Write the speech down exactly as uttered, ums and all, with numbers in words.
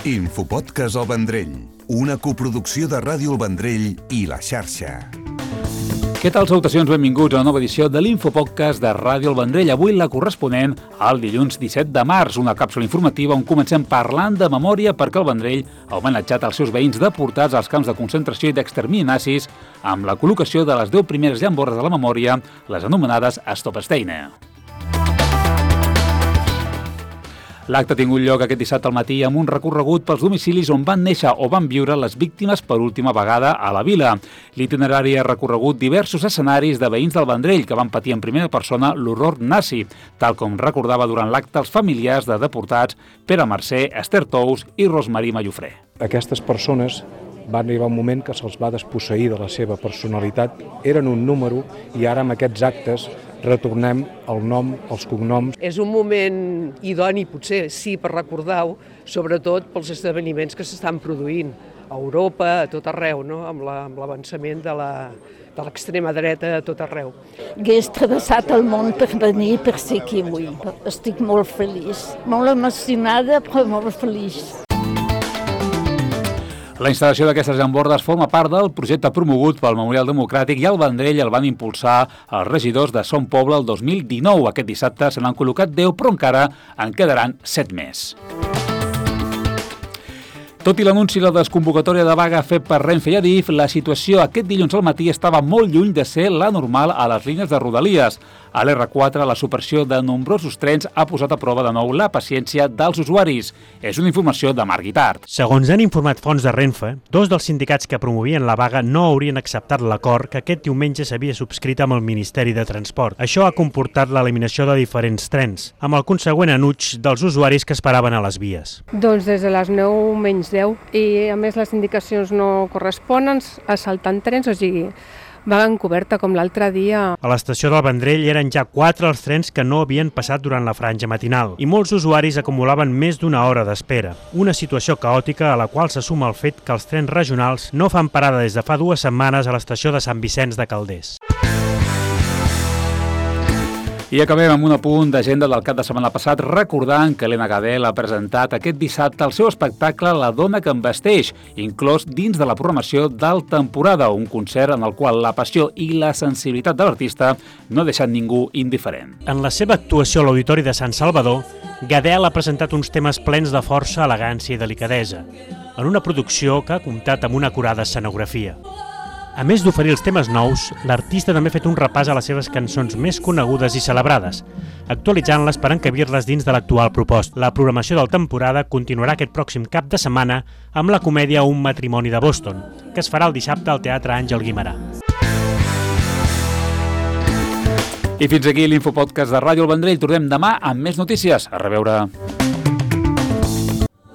Infopodcast El Vendrell, una coproducció de Ràdio El Vendrell i La Xarxa. Què tal, salutacions? Benvinguts a una nova edició de l'Infopodcast de Ràdio El Vendrell. Avui la corresponent al dilluns disset de març, una càpsula informativa on comencem parlant de memòria perquè el Vendrell ha homenatjat els seus veïns deportats als camps de concentració i d'extermini nazis amb la col·locació de les deu primeres llambordes de la memòria, les anomenades Stop-Steine. L'acte ha tingut lloc aquest dissabte al matí amb un recorregut pels domicilis on van néixer o van viure les víctimes per última vegada a la vila. L'itinerari ha recorregut diversos escenaris de veïns del Vendrell que van patir en primera persona l'horror nazi, tal com recordava durant l'acte els familiars de deportats Pere Mercè, Esther Tous i Rosmarí Mallofré. Aquestes persones van arribar un moment que se'ls va desposseir de la seva personalitat, eren un número i ara amb aquests actes retornem el nom, els cognoms. És un moment idoni, potser, sí, per recordar-ho, sobretot pels esdeveniments que s'estan produint a Europa, a tot arreu, no? amb l'avançament de la de l'extrema dreta a tot arreu. Hagués travessat el món per venir per ser aquí avui. Estic molt feliç, molt emocionada, però molt feliç. La instal·lació d'aquestes llambordes forma part del projecte promogut pel Memorial Democràtic i el Vendrell el van impulsar els regidors de Son Poble el dos mil dinou. Aquest dissabte se n'han col·locat deu, però encara en quedaran set més. Tot i l'anunci i la desconvocatòria de vaga fet per Renfe i Adif, la situació aquest dilluns al matí estava molt lluny de ser la normal a les línies de Rodalies. A l'erre quatre, la supressió de nombrosos trens ha posat a prova de nou la paciència dels usuaris. És una informació de Marc Guitart. Segons han informat fonts de Renfe, dos dels sindicats que promovien la vaga no haurien acceptat l'acord que aquest diumenge s'havia subscrit amb el Ministeri de Transport. Això ha comportat l'eliminació de diferents trens, amb el consegüent enuig dels usuaris que esperaven a les vies. Doncs des de les nou menys deu i a més les indicacions no corresponen, assaltant trens, o sigui, vaga encoberta com l'altre dia. A l'estació del Vendrell eren ja quatre els trens que no havien passat durant la franja matinal i molts usuaris acumulaven més d'una hora d'espera. Una situació caòtica a la qual se suma el fet que els trens regionals no fan parada des de fa dues setmanes a l'estació de Sant Vicenç de Calders. I acabem amb un apunt d'agenda del cap de setmana passat recordant que Elena Gadel ha presentat aquest dissabte el seu espectacle La dona que em vesteix, inclòs dins de la programació del Temporada, un concert en el qual la passió i la sensibilitat de l'artista no ha deixat ningú indiferent. En la seva actuació a l'Auditori de Sant Salvador, Gadel ha presentat uns temes plens de força, elegància i delicadesa, en una producció que ha comptat amb una acurada escenografia. A més d'oferir els temes nous, l'artista també ha fet un repàs a les seves cançons més conegudes i celebrades, actualitzant-les per encabir-les dins de l'actual proposta. La programació del Temporada continuarà aquest pròxim cap de setmana amb la comèdia Un matrimoni de Boston, que es farà el dissabte al Teatre Àngel Guimerà. I fins aquí l'Infopodcast de Ràdio El Vendrell. Tornem demà amb més notícies. A reveure.